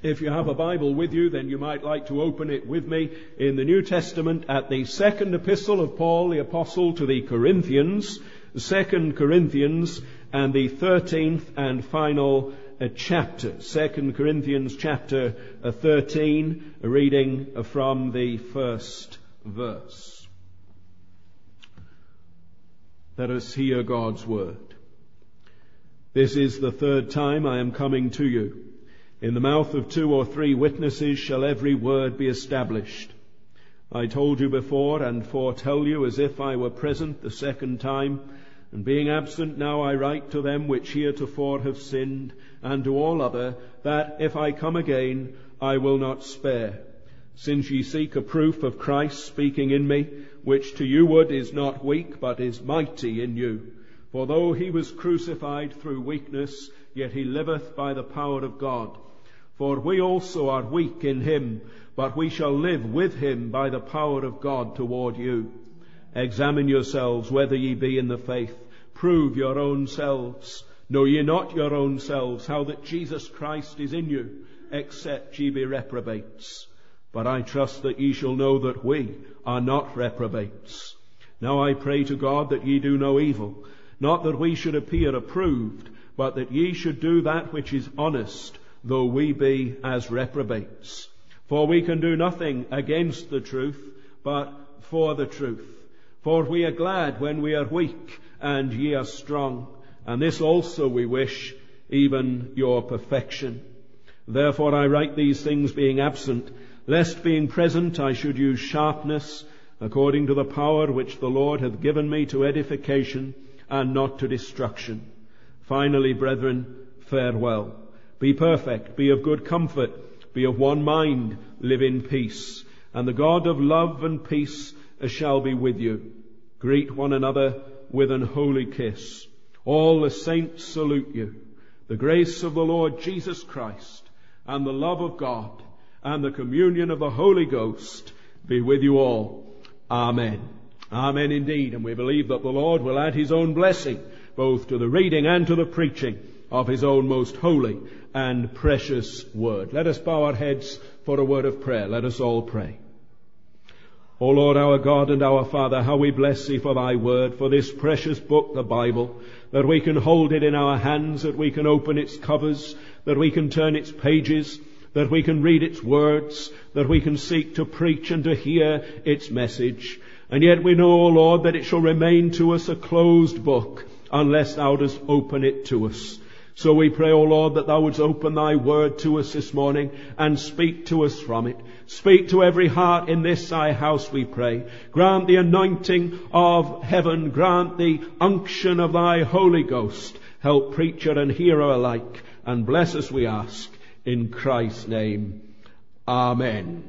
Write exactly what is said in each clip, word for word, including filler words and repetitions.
If you have a Bible with you, then you might like to open it with me in the New Testament at the second epistle of Paul the Apostle to the Corinthians, Second Corinthians, and the thirteenth and final uh, chapter. Second Corinthians chapter uh, thirteen, reading from the first verse. Let us hear God's word. This is the third time I am coming to you. In the mouth of two or three witnesses shall every word be established. I told you before and foretell you as if I were present the second time, and being absent now I write to them which heretofore have sinned, and to all other, that if I come again I will not spare. Since ye seek a proof of Christ speaking in me, which to you ward is not weak, but is mighty in you. For though he was crucified through weakness, yet he liveth by the power of God. For we also are weak in him, but we shall live with him by the power of God toward you. Examine yourselves whether ye be in the faith. Prove your own selves. Know ye not your own selves how that Jesus Christ is in you, except ye be reprobates? But I trust that ye shall know that we are not reprobates. Now I pray to God that ye do no evil, not that we should appear approved, but that ye should do that which is honest, though we be as reprobates. For we can do nothing against the truth, but for the truth. For we are glad when we are weak, and ye are strong. And this also we wish, even your perfection. Therefore I write these things being absent, lest being present I should use sharpness, according to the power which the Lord hath given me to edification, and not to destruction. Finally, brethren, farewell. Be perfect, be of good comfort, be of one mind, live in peace. And the God of love and peace shall be with you. Greet one another with an holy kiss. All the saints salute you. The grace of the Lord Jesus Christ, and the love of God, and the communion of the Holy Ghost be with you all. Amen. Amen indeed. And we believe that the Lord will add his own blessing both to the reading and to the preaching of his own most holy and precious word. Let us bow our heads for a word of prayer. Let us all pray. O Lord, our God and our Father, how we bless thee for thy word, for this precious book, the Bible, that we can hold it in our hands, that we can open its covers, that we can turn its pages, that we can read its words, that we can seek to preach and to hear its message. And yet we know, O Lord, that it shall remain to us a closed book, unless thou dost open it to us. So we pray, O Lord, that thou wouldst open thy word to us this morning and speak to us from it. Speak to every heart in this thy house, we pray. Grant the anointing of heaven. Grant the unction of thy Holy Ghost. Help preacher and hearer alike. And bless us, we ask, in Christ's name. Amen.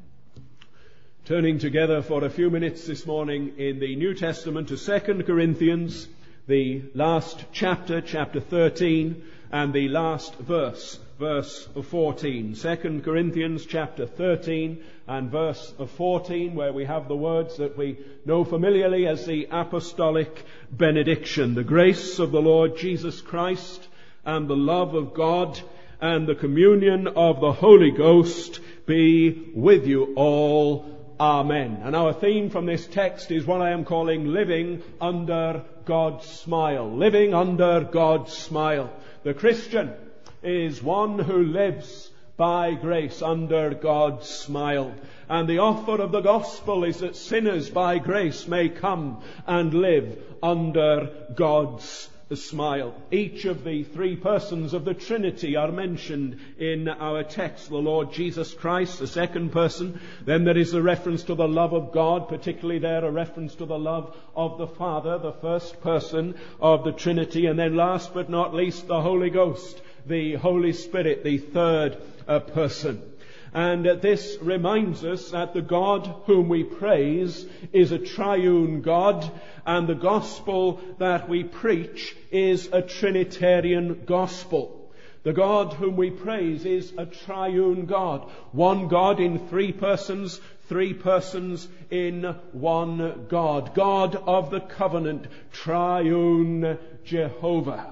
Turning together for a few minutes this morning in the New Testament to Second Corinthians, the last chapter, chapter thirteen, and the last verse, verse fourteen. Second Corinthians chapter thirteen and verse fourteen, where we have the words that we know familiarly as the apostolic benediction. The grace of the Lord Jesus Christ and the love of God and the communion of the Holy Ghost be with you all. Amen. And our theme from this text is what I am calling living under God's smile. Living under God's smile. The Christian is one who lives by grace under God's smile. And the offer of the gospel is that sinners by grace may come and live under God's smile. Each of the three persons of the Trinity are mentioned in our text. The Lord Jesus Christ, the second person. Then there is a reference to the love of God, particularly there a reference to the love of the Father, the first person of the Trinity. And then last but not least, the Holy Ghost, the Holy Spirit, the third uh, person. And uh, this reminds us that the God whom we praise is a triune God, and the gospel that we preach is a Trinitarian gospel. The God whom we praise is a triune God. One God in three persons, three persons in one God. God of the covenant, triune Jehovah.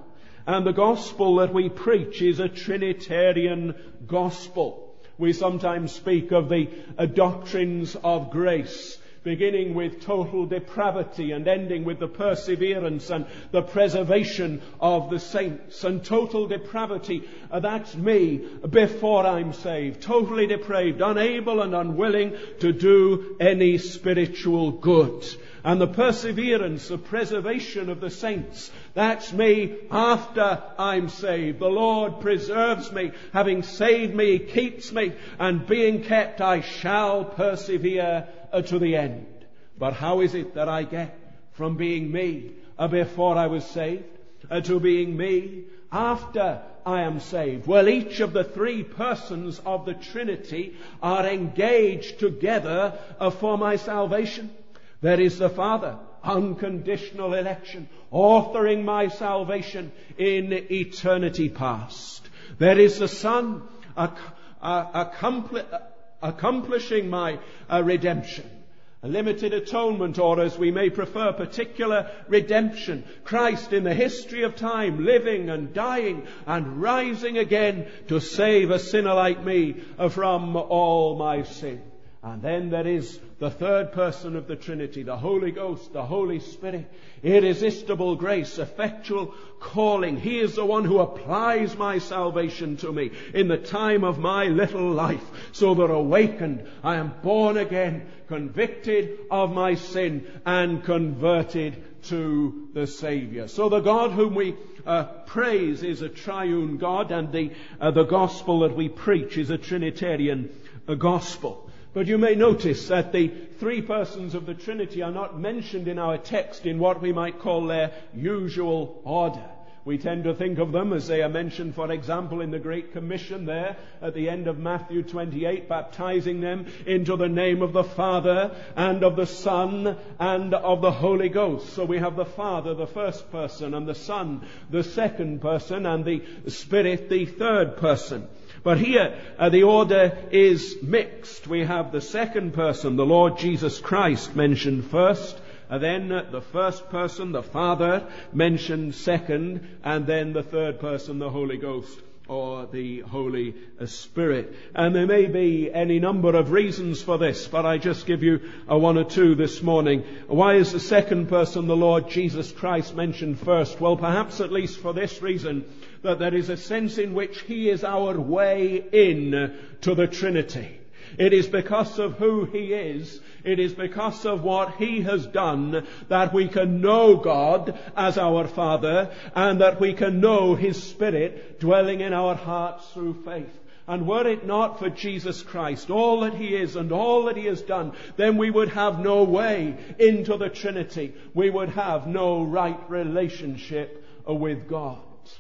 And the gospel that we preach is a Trinitarian gospel. We sometimes speak of the uh, doctrines of grace, beginning with total depravity and ending with the perseverance and the preservation of the saints. And total depravity, uh, that's me before I'm saved. Totally depraved, unable and unwilling to do any spiritual good. And the perseverance, the preservation of the saints, that's me after I'm saved. The Lord preserves me. Having saved me, He keeps me. And being kept, I shall persevere uh, to the end. But how is it that I get from being me uh, before I was saved uh, to being me after I am saved? Well, each of the three persons of the Trinity are engaged together uh, for my salvation. There is the Father, unconditional election, authoring my salvation in eternity past. There is the Son, ac- uh, accompli- uh, accomplishing my uh, redemption. A limited atonement, or as we may prefer, particular redemption. Christ in the history of time, living and dying and rising again to save a sinner like me from all my sin. And then there is the third person of the Trinity, the Holy Ghost, the Holy Spirit, irresistible grace, effectual calling. He is the one who applies my salvation to me in the time of my little life, so that awakened, I am born again, convicted of my sin, and converted to the Savior. So the God whom we uh, praise is a triune God, and the uh, the gospel that we preach is a Trinitarian uh, gospel. But you may notice that the three persons of the Trinity are not mentioned in our text in what we might call their usual order. We tend to think of them as they are mentioned, for example, in the Great Commission there at the end of Matthew twenty-eight, baptizing them into the name of the Father and of the Son and of the Holy Ghost. So we have the Father, the first person, and the Son, the second person, and the Spirit, the third person. But here, uh, the order is mixed. We have the second person, the Lord Jesus Christ, mentioned first, and then uh, the first person, the Father, mentioned second, and then the third person, the Holy Ghost, or the Holy Spirit. And there may be any number of reasons for this, but I just give you a one or two this morning. Why is the second person, the Lord Jesus Christ, mentioned first? Well, perhaps at least for this reason, that there is a sense in which He is our way in to the Trinity. It is because of who He is, it is because of what He has done, that we can know God as our Father, and that we can know His Spirit dwelling in our hearts through faith. And were it not for Jesus Christ, all that He is and all that He has done, then we would have no way into the Trinity. We would have no right relationship with God.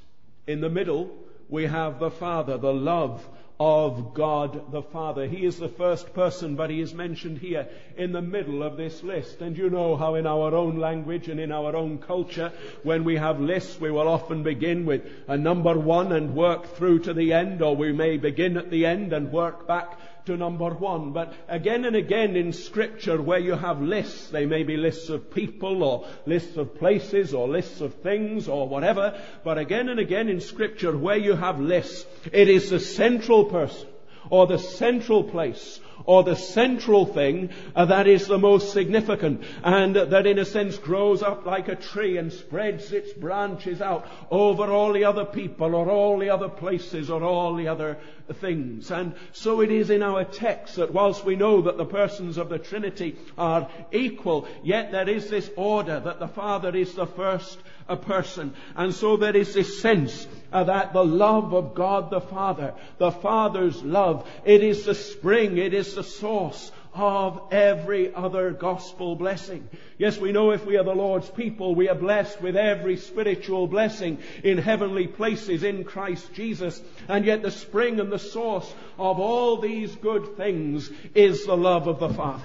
In the middle, we have the Father, the love of God the Father. He is the first person, but He is mentioned here in the middle of this list. And you know how in our own language and in our own culture, when we have lists, we will often begin with a number one and work through to the end, or we may begin at the end and work back to number one. But again and again in Scripture, where you have lists, they may be lists of people or lists of places or lists of things or whatever, but again and again in Scripture, where you have lists, it is the central person or the central place or the central thing uh, that is the most significant, and uh, that in a sense grows up like a tree and spreads its branches out over all the other people or all the other places or all the other things. And so it is in our text that whilst we know that the persons of the Trinity are equal, yet there is this order that the Father is the first a person. And so there is this sense uh, that the love of God the Father, the Father's love, it is the spring, it is the source of every other gospel blessing. Yes, we know if we are the Lord's people, we are blessed with every spiritual blessing in heavenly places in Christ Jesus. And yet the spring and the source of all these good things is the love of the Father.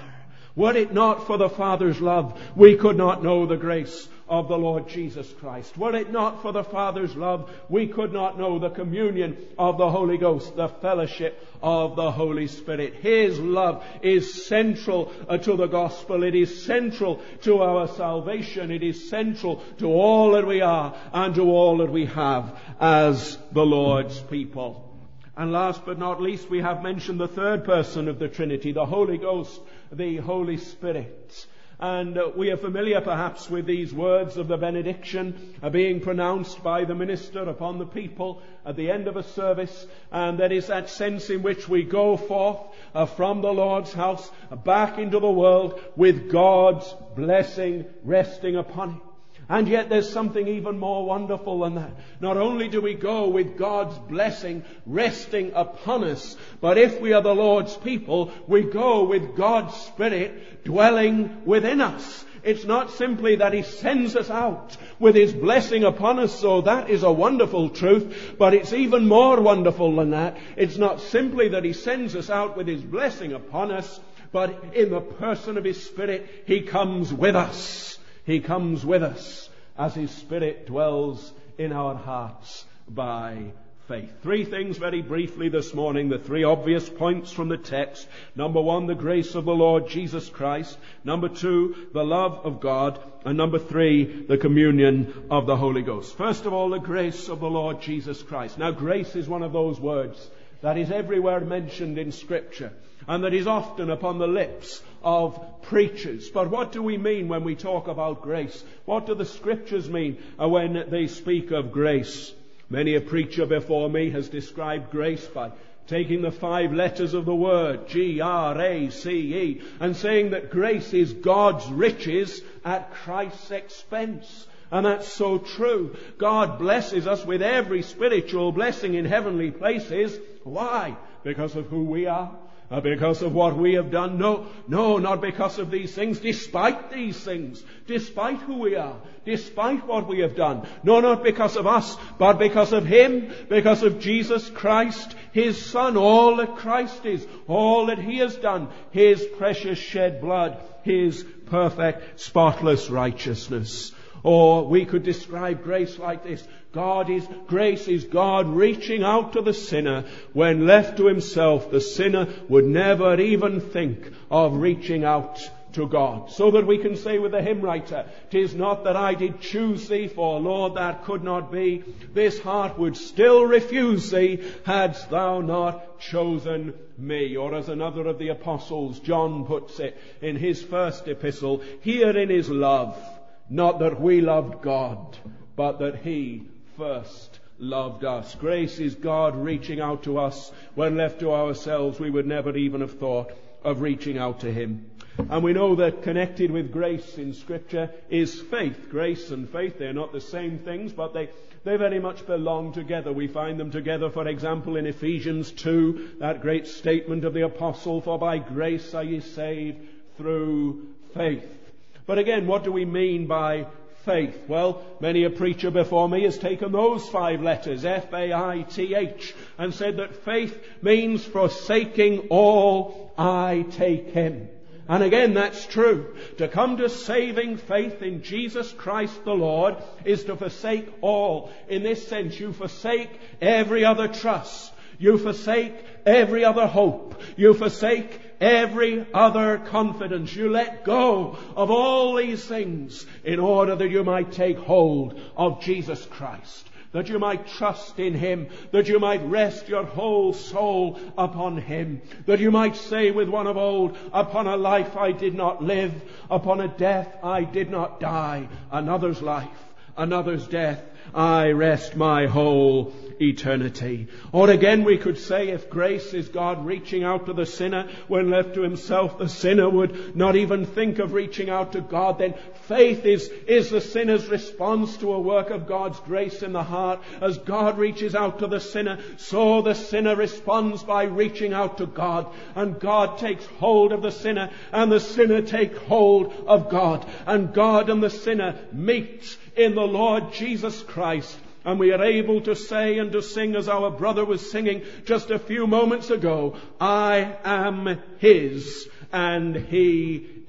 Were it not for the Father's love, we could not know the grace of the Lord Jesus Christ. Were it not for the Father's love, we could not know the communion of the Holy Ghost, the fellowship of the Holy Spirit. His love is central uh, to the gospel. It is central to our salvation. It is central to all that we are and to all that we have as the Lord's people. And last but not least, we have mentioned the third person of the Trinity, the Holy Ghost, the Holy Spirit. And uh, we are familiar perhaps with these words of the benediction uh, being pronounced by the minister upon the people at the end of a service. And that is that sense in which we go forth uh, from the Lord's house uh, back into the world with God's blessing resting upon it. And yet there's something even more wonderful than that. Not only do we go with God's blessing resting upon us, but if we are the Lord's people, we go with God's Spirit dwelling within us. It's not simply that He sends us out with His blessing upon us, so that is a wonderful truth, but it's even more wonderful than that. It's not simply that He sends us out with His blessing upon us, but in the person of His Spirit, He comes with us. He comes with us as His Spirit dwells in our hearts by faith. Three things very briefly this morning, the three obvious points from the text. Number one, the grace of the Lord Jesus Christ. Number two, the love of God. And number three, the communion of the Holy Ghost. First of all, the grace of the Lord Jesus Christ. Now, grace is one of those words that is everywhere mentioned in Scripture, and that is often upon the lips of preachers. But what do we mean when we talk about grace? What do the Scriptures mean when they speak of grace? Many a preacher before me has described grace by taking the five letters of the word, G R A C E, and saying that grace is God's riches at Christ's expense. And that's so true. God blesses us with every spiritual blessing in heavenly places. Why? Because of who we are? Uh, because of what we have done? No, no, not because of these things. Despite these things, despite who we are, despite what we have done. No, not because of us, but because of Him, because of Jesus Christ, His Son, all that Christ is, all that He has done, His precious shed blood, His perfect, spotless righteousness. Or we could describe grace like this. God is, grace is God reaching out to the sinner when left to himself. The sinner would never even think of reaching out to God. So that we can say with the hymn writer, "'Tis not that I did choose thee, for Lord that could not be. This heart would still refuse thee, hadst thou not chosen me." Or as another of the apostles, John, puts it in his first epistle, "Herein is love, not that we loved God, but that He first loved us." Grace is God reaching out to us when left to ourselves. We would never even have thought of reaching out to Him. And we know that connected with grace in Scripture is faith. Grace and faith, they're not the same things, but they, they very much belong together. We find them together, for example, in Ephesians two, that great statement of the apostle, "For by grace are ye saved through faith." But again, what do we mean by faith? Well, many a preacher before me has taken those five letters, F A I T H, and said that faith means forsaking all, I take Him. And again, that's true. To come to saving faith in Jesus Christ the Lord is to forsake all. In this sense, you forsake every other trust. You forsake every other hope. You forsake every other confidence. You let go of all these things in order that you might take hold of Jesus Christ, that you might trust in Him, that you might rest your whole soul upon Him, that you might say with one of old, "Upon a life I did not live, upon a death I did not die, another's life, another's death, I rest my whole eternity." Or again, we could say, if grace is God reaching out to the sinner when left to himself, the sinner would not even think of reaching out to God, then faith is, is the sinner's response to a work of God's grace in the heart. As God reaches out to the sinner, so the sinner responds by reaching out to God. And God takes hold of the sinner, and the sinner takes hold of God. And God and the sinner meet in the Lord Jesus Christ. And we are able to say and to sing, as our brother was singing just a few moments ago, "I am His and He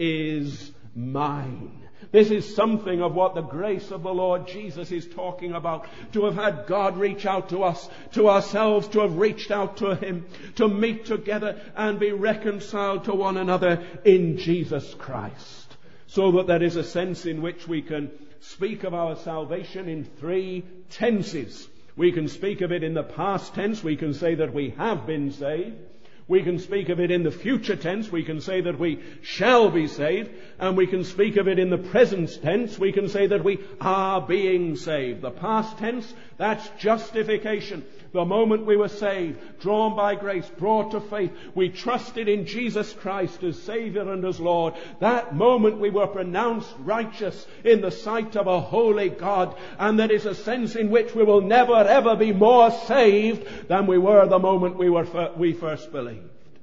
is mine. This is something of what the grace of the Lord Jesus is talking about. To have had God reach out to us, to ourselves, to have reached out to Him, to meet together and be reconciled to one another in Jesus Christ. So that there is a sense in which we can speak of our salvation in three tenses. We can speak of it in the past tense. We can say that we have been saved. We can speak of it in the future tense. We can say that we shall be saved. And we can speak of it in the present tense. We can say that we are being saved. The past tense, that's justification. The moment we were saved, drawn by grace, brought to faith, we trusted in Jesus Christ as Savior and as Lord. That moment we were pronounced righteous in the sight of a holy God. And there is a sense in which we will never ever be more saved than we were the moment we were fir- we first believed.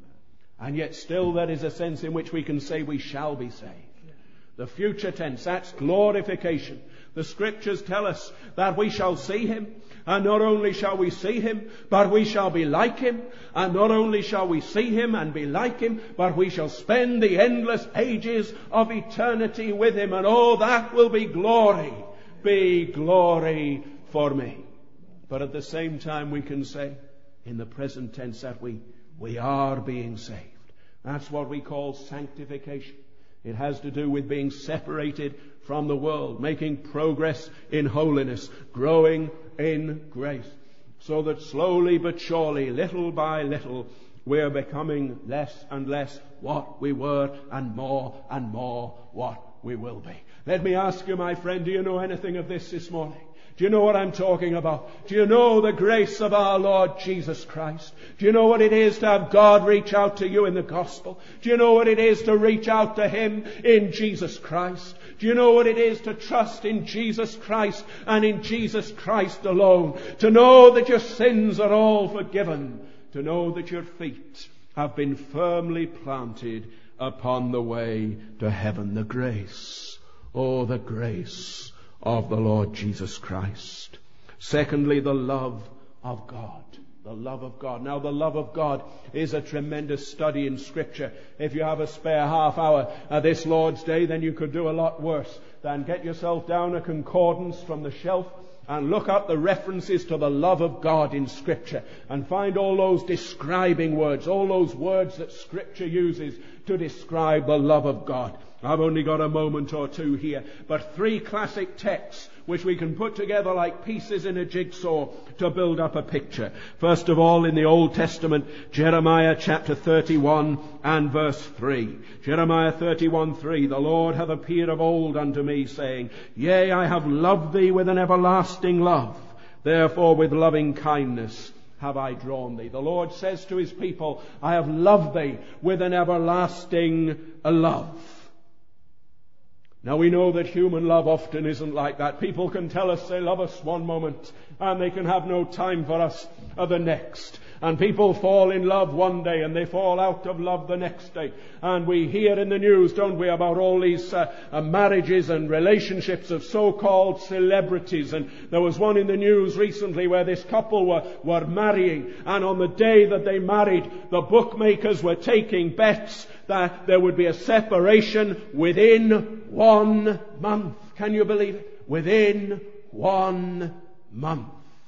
And yet still there is a sense in which we can say we shall be saved. The future tense, that's glorification. The Scriptures tell us that we shall see Him. And not only shall we see Him, but we shall be like Him. And not only shall we see Him and be like Him, but we shall spend the endless ages of eternity with Him. And oh, that will be glory. Be glory for me. But at the same time we can say, in the present tense, that we, we are being saved. That's what we call sanctification. It has to do with being separated from the world, making progress in holiness, growing in grace, so that slowly but surely, little by little, we're becoming less and less what we were and more and more what we will be. Let me ask you, my friend, do you know anything of this this morning? Do you know what I'm talking about? Do you know the grace of our Lord Jesus Christ? Do you know what it is to have God reach out to you in the gospel? Do you know what it is to reach out to Him in Jesus Christ? Do you know what it is to trust in Jesus Christ and in Jesus Christ alone? To know that your sins are all forgiven. To know that your feet have been firmly planted upon the way to heaven. The grace, oh, the grace of the Lord Jesus Christ. Secondly, the love of God. The love of God. Now, the love of God is a tremendous study in Scripture. If you have a spare half hour uh, this Lord's Day, then you could do a lot worse than get yourself down a concordance from the shelf and look up the references to the love of God in Scripture and find all those describing words, all those words that Scripture uses to describe the love of God. I've only got a moment or two here, but three classic texts which we can put together like pieces in a jigsaw to build up a picture. First of all, in the Old Testament, Jeremiah chapter thirty-one and verse three. Jeremiah thirty-one three, the Lord hath appeared of old unto me, saying, Yea, I have loved thee with an everlasting love. Therefore with loving kindness have I drawn thee. The Lord says to His people, I have loved thee with an everlasting love. Now we know that human love often isn't like that. People can tell us they love us one moment and they can have no time for us the next. And people fall in love one day and they fall out of love the next day. And we hear in the news, don't we, about all these uh, uh, marriages and relationships of so-called celebrities. And there was one in the news recently where this couple were, were marrying. And on the day that they married, the bookmakers were taking bets that there would be a separation within one month. Can you believe it? Within one month.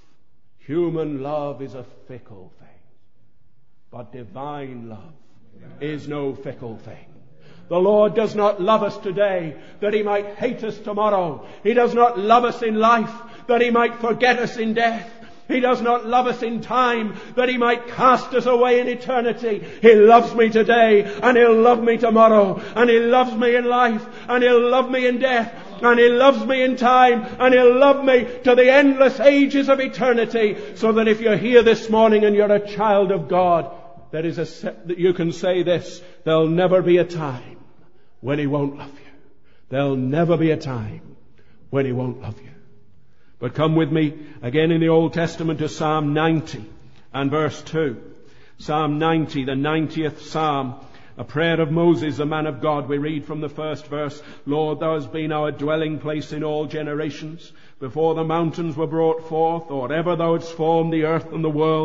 Human love is a fickle thing, but divine love is no fickle thing. The Lord does not love us today that He might hate us tomorrow. He does not love us in life that He might forget us in death. He does not love us in time that He might cast us away in eternity. He loves me today and He'll love me tomorrow, and He loves me in life and He'll love me in death, and He loves me in time and He'll love me to the endless ages of eternity. So that if you're here this morning and you're a child of God, there is a that you can say this: there'll never be a time when He won't love you. There'll never be a time when He won't love you. But come with me again in the Old Testament to Psalm ninety and verse two. Psalm ninety, the ninetieth Psalm, a prayer of Moses, the man of God. We read from the first verse, Lord, Thou hast been our dwelling place in all generations. Before the mountains were brought forth, or ever Thou hadst formed the earth and the world,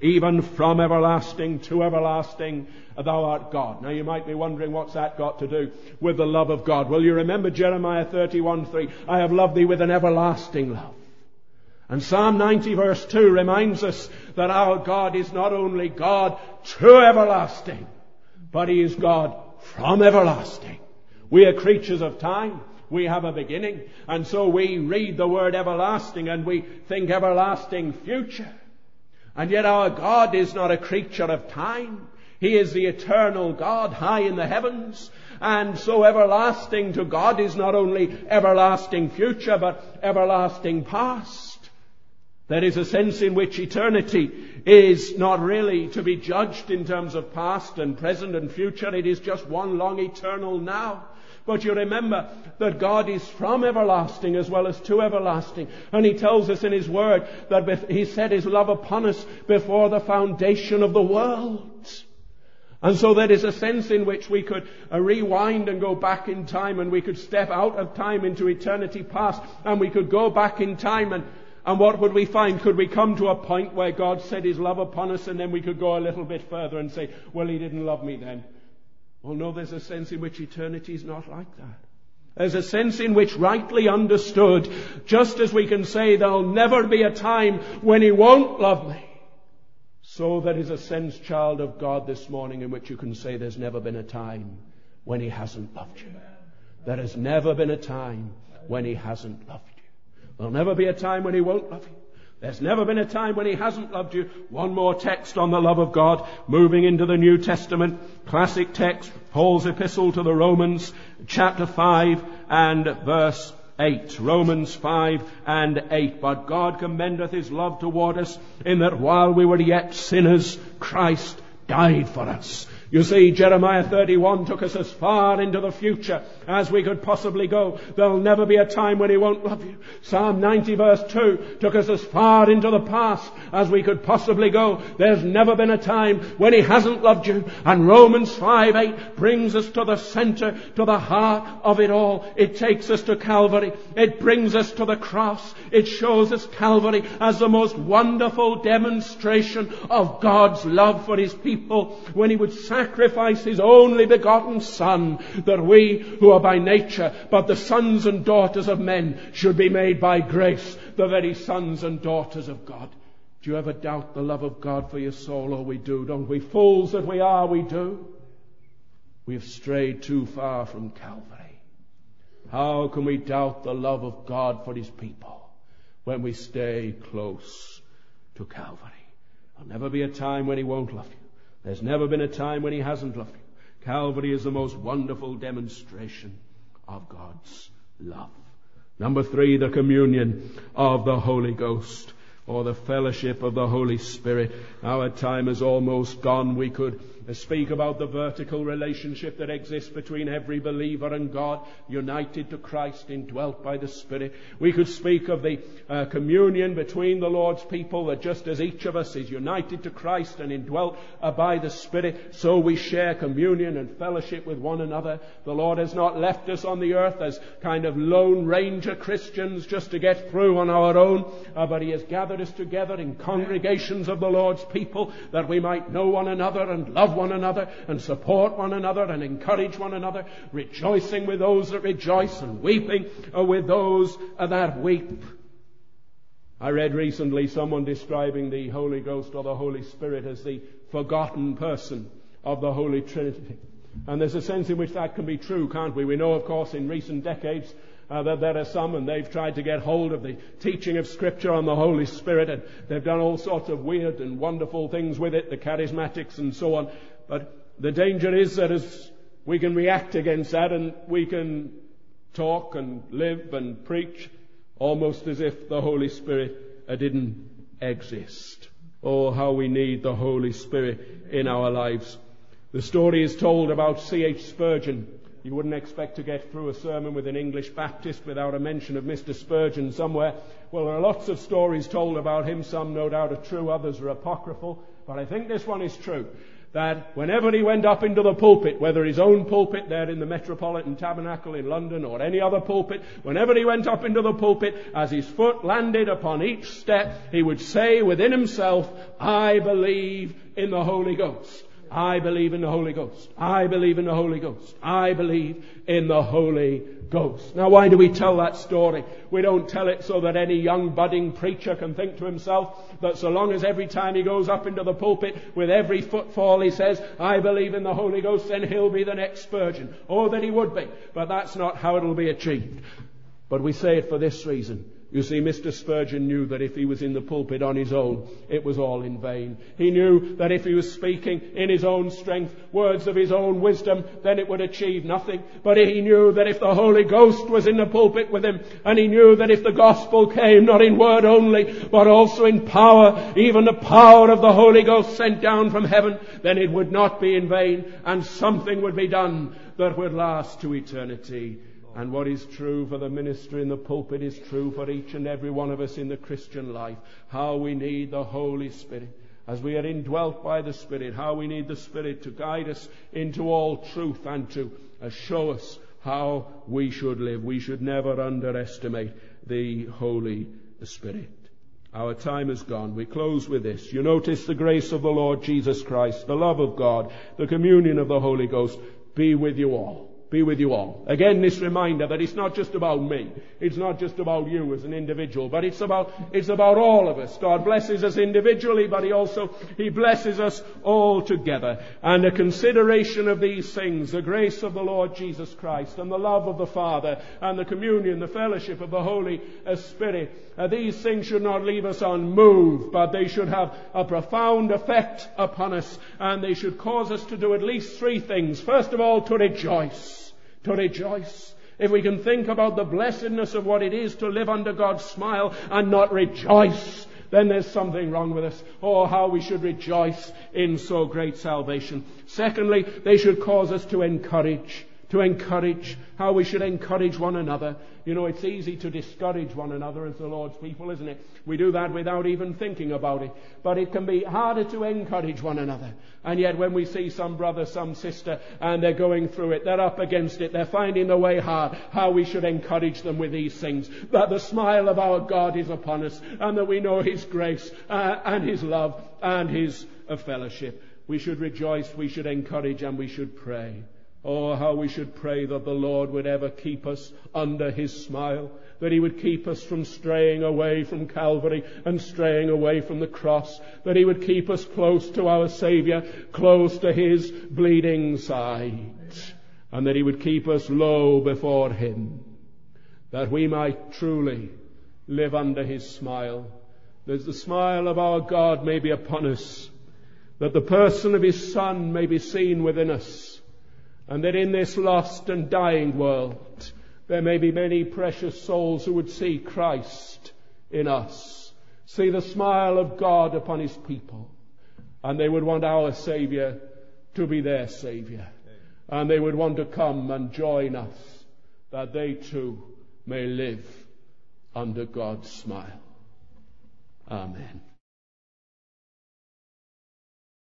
even from everlasting to everlasting, thou art God. Now you might be wondering, what's that got to do with the love of God? Well, you remember Jeremiah thirty-one three, I have loved thee with an everlasting love. And Psalm ninety verse two reminds us that our God is not only God to everlasting, but He is God from everlasting. We are creatures of time. We have a beginning. And so we read the word everlasting and we think everlasting future. And yet our God is not a creature of time. He is the eternal God high in the heavens. And so everlasting to God is not only everlasting future, but everlasting past. There is a sense in which eternity is not really to be judged in terms of past and present and future. It is just one long eternal now. But you remember that God is from everlasting as well as to everlasting. And He tells us in His Word that He set His love upon us before the foundation of the world. And so there is a sense in which we could uh, rewind and go back in time, and we could step out of time into eternity past, and we could go back in time, and And what would we find? Could we come to a point where God set His love upon us, and then we could go a little bit further and say, well, He didn't love me then? Well, no, there's a sense in which eternity is not like that. There's a sense in which, rightly understood, just as we can say there'll never be a time when He won't love me, so there is a sense, child of God, this morning in which you can say there's never been a time when He hasn't loved you. There has never been a time when He hasn't loved you. There'll never be a time when He won't love you. There's never been a time when He hasn't loved you. One more text on the love of God, moving into the New Testament. Classic text, Paul's epistle to the Romans, chapter five and verse eight. Romans five and eight. But God commendeth His love toward us, in that while we were yet sinners, Christ died for us. You see, Jeremiah thirty-one took us as far into the future as we could possibly go. There'll never be a time when He won't love you. Psalm ninety verse two took us as far into the past as we could possibly go. There's never been a time when He hasn't loved you. And Romans five eight brings us to the center, to the heart of it all. It takes us to Calvary. It brings us to the cross. It shows us Calvary as the most wonderful demonstration of God's love for His people, when He would sacrifice sacrifice His only begotten Son, that we who are by nature but the sons and daughters of men should be made by grace the very sons and daughters of God. Do you ever doubt the love of God for your soul? Oh, we do, don't we? Fools that we are, we do. We've strayed too far from Calvary. How can we doubt the love of God for His people when we stay close to Calvary? There'll never be a time when He won't love you. There's never been a time when He hasn't loved you. Calvary is the most wonderful demonstration of God's love. Number three, the communion of the Holy Ghost, or the fellowship of the Holy Spirit. Our time is almost gone. We could speak about the vertical relationship that exists between every believer and God, united to Christ, indwelt by the Spirit. We could speak of the uh, communion between the Lord's people, that just as each of us is united to Christ and indwelt uh, by the Spirit, so we share communion and fellowship with one another. The Lord has not left us on the earth as kind of Lone Ranger Christians just to get through on our own, uh, but He has gathered us together in congregations of the Lord's people, that we might know one another and love one another and support one another and encourage one another, rejoicing with those that rejoice and weeping with those that weep. I read recently someone describing the Holy Ghost or the Holy Spirit as the forgotten person of the Holy Trinity. And there's a sense in which that can be true, can't we? We know, of course, in recent decades Uh, that there are some, and they've tried to get hold of the teaching of Scripture on the Holy Spirit, and they've done all sorts of weird and wonderful things with it, the charismatics and so on. But the danger is that as we can react against that, and we can talk and live and preach almost as if the Holy Spirit uh, didn't exist. Oh, how we need the Holy Spirit in our lives. The story is told about C H Spurgeon. You wouldn't expect to get through a sermon with an English Baptist without a mention of Mister Spurgeon somewhere. Well, there are lots of stories told about him, some no doubt are true, others are apocryphal. but I think this one is true, that whenever he went up into the pulpit, whether his own pulpit there in the Metropolitan Tabernacle in London or any other pulpit, whenever he went up into the pulpit, as his foot landed upon each step, he would say within himself, I believe in the Holy Ghost. I believe in the Holy Ghost. I believe in the Holy Ghost. I believe in the Holy Ghost. Now, why do we tell that story? We don't tell it so that any young budding preacher can think to himself that so long as every time he goes up into the pulpit, with every footfall he says, I believe in the Holy Ghost, then he'll be the next Spurgeon. Oh, that he would be. But that's not how it'll be achieved. But we say it for this reason. You see, Mister Spurgeon knew that if he was in the pulpit on his own, it was all in vain. He knew that if he was speaking in his own strength, words of his own wisdom, then it would achieve nothing. But he knew that if the Holy Ghost was in the pulpit with him, and he knew that if the gospel came not in word only, but also in power, even the power of the Holy Ghost sent down from heaven, then it would not be in vain, and something would be done that would last to eternity. And what is true for the minister in the pulpit is true for each and every one of us in the Christian life. How we need the Holy Spirit. As we are indwelt by the Spirit, how we need the Spirit to guide us into all truth and to uh, show us how we should live. We should never underestimate the Holy Spirit. Our time is gone. We close with this. You notice the grace of the Lord Jesus Christ, the love of God, the communion of the Holy Ghost be with you all. Be with you all. Again, this reminder that it's not just about me. It's not just about you as an individual, but it's about, it's about all of us. God blesses us individually, but He also, He blesses us all together. And a consideration of these things, the grace of the Lord Jesus Christ and the love of the Father and the communion, the fellowship of the Holy Spirit, uh, these things should not leave us unmoved, but they should have a profound effect upon us, and they should cause us to do at least three things. First of all, to rejoice. To rejoice. If we can think about the blessedness of what it is to live under God's smile and not rejoice, then there's something wrong with us. Oh, how we should rejoice in so great salvation. Secondly, they should cause us to encourage. To encourage. How we should encourage one another. You know, it's easy to discourage one another as the Lord's people, isn't it? We do that without even thinking about it. But it can be harder to encourage one another. And yet when we see some brother, some sister, and they're going through it, they're up against it, they're finding the way hard, how we should encourage them with these things. That the smile of our God is upon us, and that we know His grace, uh, and His love, and His uh, fellowship. We should rejoice, we should encourage, and we should pray. Oh, how we should pray that the Lord would ever keep us under His smile, that He would keep us from straying away from Calvary and straying away from the cross, that He would keep us close to our Saviour, close to His bleeding side, and that He would keep us low before Him, that we might truly live under His smile, that the smile of our God may be upon us, that the person of His Son may be seen within us, and that in this lost and dying world there may be many precious souls who would see Christ in us, see the smile of God upon His people, and they would want our Saviour to be their Saviour, and they would want to come and join us, that they too may live under God's smile. Amen.